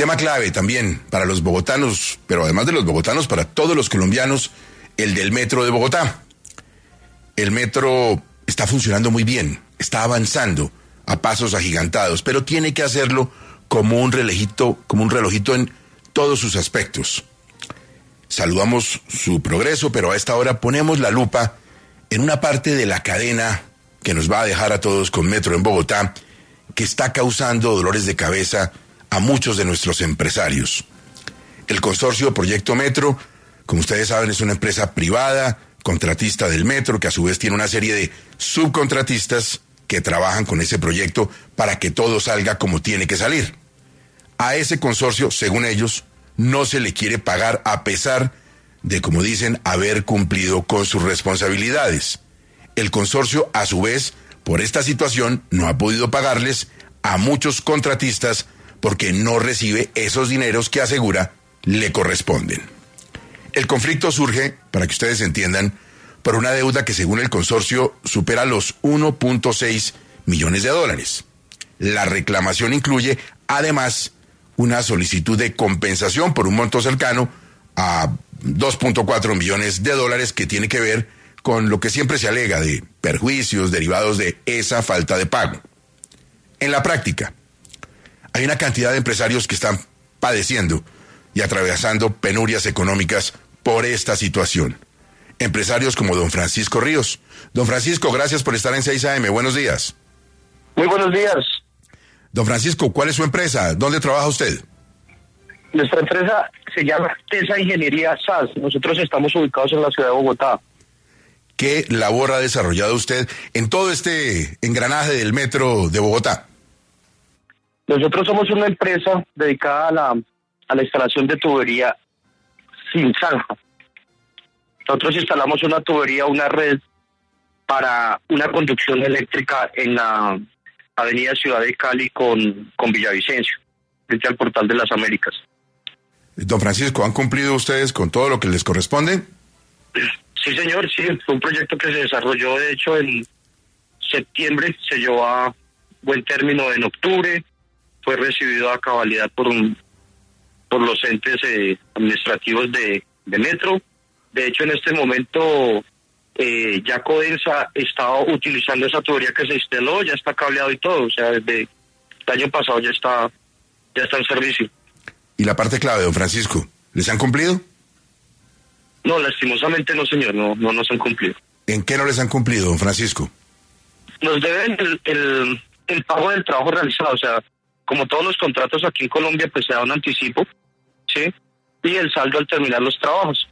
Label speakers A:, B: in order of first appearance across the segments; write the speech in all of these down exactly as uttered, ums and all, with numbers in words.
A: Tema clave también para los bogotanos, pero además de los bogotanos, para todos los colombianos, el del metro de Bogotá. El metro está funcionando muy bien, está avanzando a pasos agigantados, pero tiene que hacerlo como un relojito, como un relojito en todos sus aspectos. Saludamos su progreso, pero a esta hora ponemos la lupa en una parte de la cadena que nos va a dejar a todos con Metro en Bogotá, que está causando dolores de cabeza a muchos de nuestros empresarios. El consorcio Proyecto Metro, como ustedes saben, es una empresa privada, contratista del metro, que a su vez tiene una serie de subcontratistas que trabajan con ese proyecto para que todo salga como tiene que salir. A ese consorcio, según ellos, no se le quiere pagar a pesar de, como dicen, haber cumplido con sus responsabilidades. El consorcio, a su vez, por esta situación, no ha podido pagarles a muchos contratistas porque no recibe esos dineros que asegura le corresponden. El conflicto surge, para que ustedes entiendan, por una deuda que según el consorcio supera los uno punto seis millones de dólares. La reclamación incluye, además, una solicitud de compensación por un monto cercano a dos punto cuatro millones de dólares que tiene que ver con lo que siempre se alega de perjuicios derivados de esa falta de pago. En la práctica, hay una cantidad de empresarios que están padeciendo y atravesando penurias económicas por esta situación. Empresarios como don Francisco Ríos. Don Francisco, gracias por estar en seis A M. Buenos días.
B: Muy buenos días.
A: Don Francisco, ¿cuál es su empresa? ¿Dónde trabaja usted?
B: Nuestra empresa se llama TESA Ingeniería S A S. Nosotros estamos ubicados en la ciudad de Bogotá.
A: ¿Qué labor ha desarrollado usted en todo este engranaje del metro de Bogotá?
B: Nosotros somos una empresa dedicada a la, a la instalación de tubería sin zanja. Nosotros instalamos una tubería, una red para una conducción eléctrica en la avenida Ciudad de Cali con, con Villavicencio, frente al Portal de las Américas.
A: Don Francisco, ¿han cumplido ustedes con todo lo que les corresponde?
B: Sí, señor, sí. Fue un proyecto que se desarrolló, de hecho, en septiembre, se llevó a buen término en octubre, fue recibido a cabalidad por un, por los entes eh, administrativos de, de Metro. De hecho, en este momento, eh, ya Codensa está utilizando esa tubería que se instaló, ya está cableado y todo, o sea, desde el año pasado ya está, ya está en servicio.
A: Y la parte clave, don Francisco, ¿les han cumplido?
B: No, lastimosamente no, señor, no, no nos han cumplido.
A: ¿En qué no les han cumplido, don Francisco?
B: Nos deben el, el, el pago del trabajo realizado, o sea, como todos los contratos aquí en Colombia, pues se da un anticipo, ¿sí? Y el saldo al terminar los trabajos.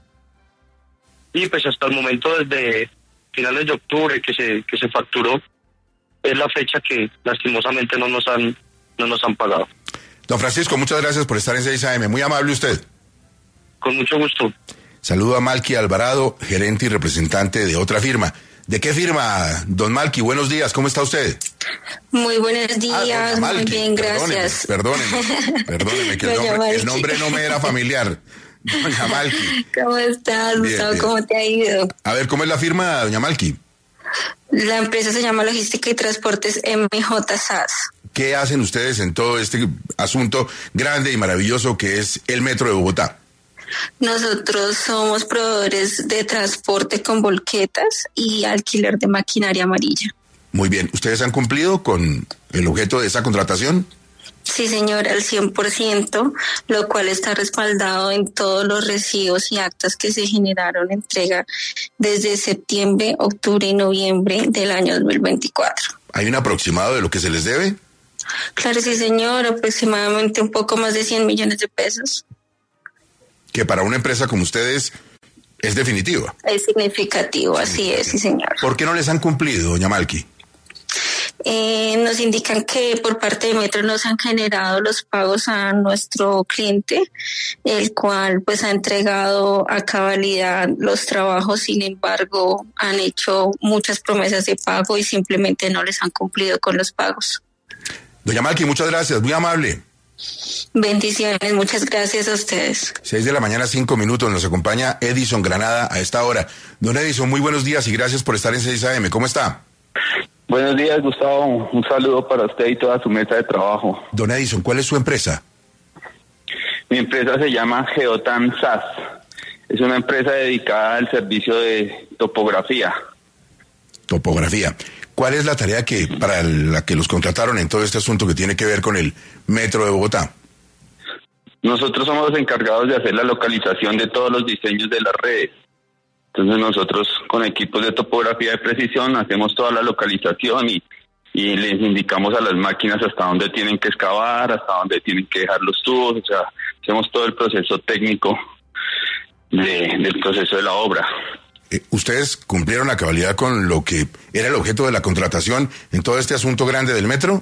B: Y pues hasta el momento, desde finales de octubre que se que se facturó, es la fecha que lastimosamente no nos han no nos han pagado.
A: Don Francisco, muchas gracias por estar en seis A M. Muy amable usted.
B: Con mucho gusto.
A: Saludo a Malky Alvarado, gerente y representante de otra firma. ¿De qué firma, don Malky? Buenos días, ¿cómo está usted?
C: Muy buenos días, ah, muy bien, gracias.
A: Perdóneme, perdóneme, perdóneme que el nombre, el nombre no me era familiar. Doña Malky.
C: ¿Cómo estás,
A: bien,
C: Gustavo?
A: bien.
C: ¿Cómo te ha ido?
A: A ver, ¿cómo es la firma, doña Malky?
C: La empresa se llama Logística y Transportes M J S A S.
A: ¿Qué hacen ustedes en todo este asunto grande y maravilloso que es el Metro de Bogotá?
C: Nosotros somos proveedores de transporte con volquetas y alquiler de maquinaria amarilla.
A: Muy bien. ¿Ustedes han cumplido con el objeto de esa contratación?
C: Sí, señora, al cien por ciento, lo cual está respaldado en todos los recibos y actas que se generaron entrega desde septiembre, octubre y noviembre del año dos mil veinticuatro.
A: ¿Hay un aproximado de lo que se les debe?
C: Claro, sí, señor, aproximadamente un poco más de cien millones de pesos.
A: Que para una empresa como ustedes es definitivo.
C: Es significativo, así es, sí, señor.
A: ¿Por qué no les han cumplido, doña Malky?
C: Eh, nos indican que por parte de Metro nos han generado los pagos a nuestro cliente, el cual pues ha entregado a cabalidad los trabajos, sin embargo han hecho muchas promesas de pago y simplemente no les han cumplido con los pagos.
A: Doña Malky, muchas gracias, muy amable.
C: Bendiciones, muchas gracias a ustedes.
A: Seis de la mañana, cinco minutos, nos acompaña Edison Granada a esta hora. Don Edison, muy buenos días y gracias por estar en seis A M. ¿Cómo está?
D: Buenos días, Gustavo. Un saludo para usted y toda su mesa de trabajo.
A: Don Edison, ¿cuál es su empresa?
D: Mi empresa se llama Geotan S A S. Es una empresa dedicada al servicio de topografía.
A: Topografía. ¿Cuál es la tarea que para la que los contrataron en todo este asunto que tiene que ver con el Metro de Bogotá?
D: Nosotros somos los encargados de hacer la localización de todos los diseños de las redes. Entonces nosotros con equipos de topografía de precisión hacemos toda la localización y, y les indicamos a las máquinas hasta dónde tienen que excavar, hasta dónde tienen que dejar los tubos, o sea, hacemos todo el proceso técnico de, del proceso de la obra.
A: Eh, ¿Ustedes cumplieron a cabalidad con lo que era el objeto de la contratación en todo este asunto grande del metro?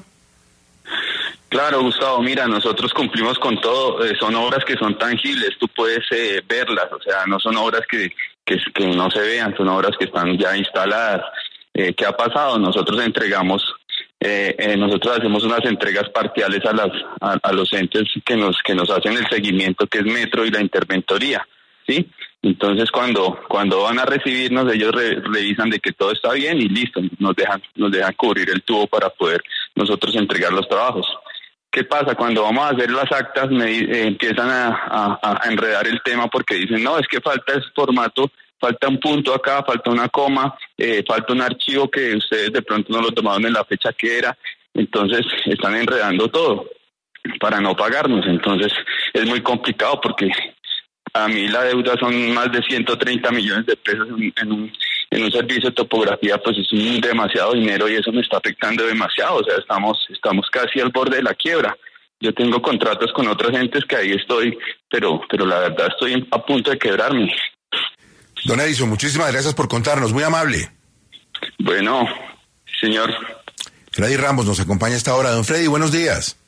D: Claro, Gustavo, mira, nosotros cumplimos con todo, eh, son obras que son tangibles, tú puedes eh, verlas, o sea, no son obras que, que, que no se vean, son obras que están ya instaladas. Eh, ¿Qué ha pasado? Nosotros entregamos, eh, eh, nosotros hacemos unas entregas parciales a las a, a los entes que nos que nos hacen el seguimiento, que es Metro y la interventoría, ¿sí? Entonces, cuando cuando van a recibirnos, ellos re, revisan de que todo está bien y listo, nos dejan nos dejan cubrir el tubo para poder nosotros entregar los trabajos. ¿Qué pasa? Cuando vamos a hacer las actas me eh, empiezan a, a, a enredar el tema porque dicen, no, es que falta ese formato, falta un punto acá, falta una coma, eh, falta un archivo que ustedes de pronto no lo tomaron en la fecha que era, entonces están enredando todo para no pagarnos. Entonces es muy complicado porque a mí la deuda son más de ciento treinta millones de pesos en, en, un, en un servicio de topografía, pues es un demasiado dinero y eso me está afectando demasiado, o sea, estamos estamos casi al borde de la quiebra. Yo tengo contratos con otras gentes que ahí estoy, pero pero la verdad estoy a punto de quebrarme.
A: Don Edison, muchísimas gracias por contarnos, muy amable.
D: Bueno, señor.
A: Freddy Ramos nos acompaña a esta hora. Don Freddy, buenos días.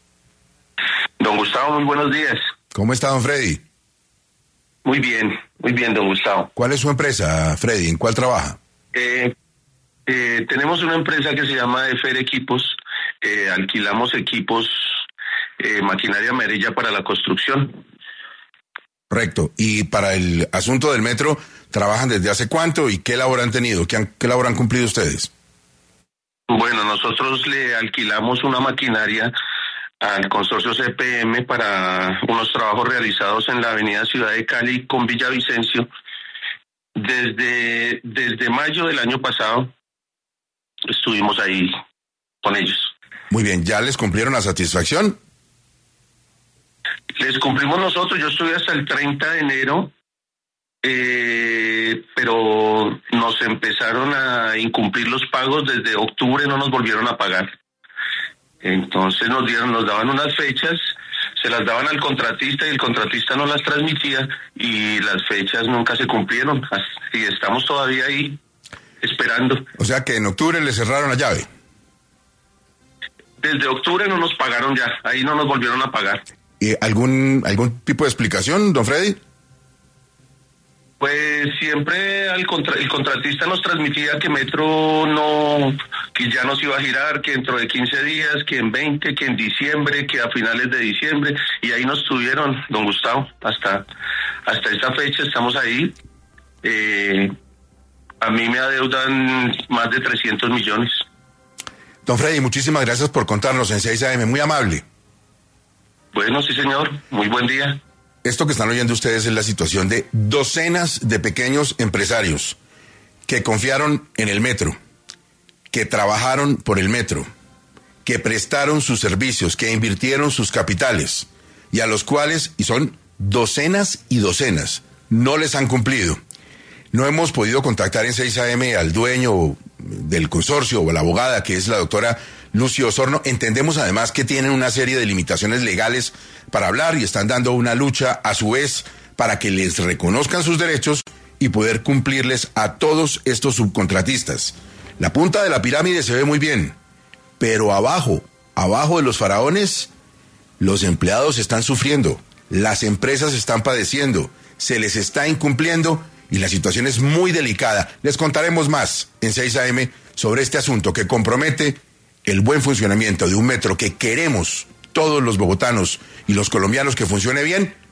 E: Don Gustavo, muy buenos días.
A: ¿Cómo está, don Freddy?
E: Muy bien, muy bien, don Gustavo.
A: ¿Cuál es su empresa, Freddy? ¿En cuál trabaja?
E: Eh, eh, tenemos una empresa que se llama Efer Equipos. Eh, alquilamos equipos, eh, maquinaria amarilla para la construcción.
A: Correcto. Y para el asunto del metro, ¿trabajan desde hace cuánto y qué labor han tenido? ¿Qué, han, qué labor han cumplido ustedes?
E: Bueno, nosotros le alquilamos una maquinaria al consorcio C P M para unos trabajos realizados en la avenida Ciudad de Cali con Villavicencio. Desde, desde mayo del año pasado estuvimos ahí con ellos.
A: Muy bien, ¿ya les cumplieron a satisfacción?
E: Les cumplimos nosotros, yo estuve hasta el treinta de enero, eh, pero nos empezaron a incumplir los pagos desde octubre, no nos volvieron a pagar. Entonces nos dieron, nos daban unas fechas, se las daban al contratista y el contratista no las transmitía y las fechas nunca se cumplieron y estamos todavía ahí esperando.
A: O sea que en octubre le cerraron la llave.
E: Desde octubre no nos pagaron ya, ahí no nos volvieron a pagar.
A: ¿Y algún algún tipo de explicación, don Freddy?
E: Pues siempre al contra, el contratista nos transmitía que Metro no, que ya nos iba a girar, que dentro de quince días, que en veinte, que en diciembre, que a finales de diciembre, y ahí nos tuvieron, don Gustavo, hasta hasta esta fecha estamos ahí. Eh, a mí me adeudan más de trescientos millones.
A: Don Freddy, muchísimas gracias por contarnos en seis A M, muy amable.
E: Bueno, sí señor, muy buen día.
A: Esto que están oyendo ustedes es la situación de docenas de pequeños empresarios que confiaron en el metro, que trabajaron por el metro, que prestaron sus servicios, que invirtieron sus capitales y a los cuales, y son docenas y docenas, no les han cumplido. No hemos podido contactar en seis A M al dueño del consorcio o a la abogada que es la doctora Lucio Osorno. Entendemos además que tienen una serie de limitaciones legales para hablar y están dando una lucha a su vez para que les reconozcan sus derechos y poder cumplirles a todos estos subcontratistas. La punta de la pirámide se ve muy bien, pero abajo, abajo de los faraones, los empleados están sufriendo, las empresas están padeciendo, se les está incumpliendo y la situación es muy delicada. Les contaremos más en seis A M sobre este asunto que compromete el buen funcionamiento de un metro que queremos todos los bogotanos y los colombianos que funcione bien,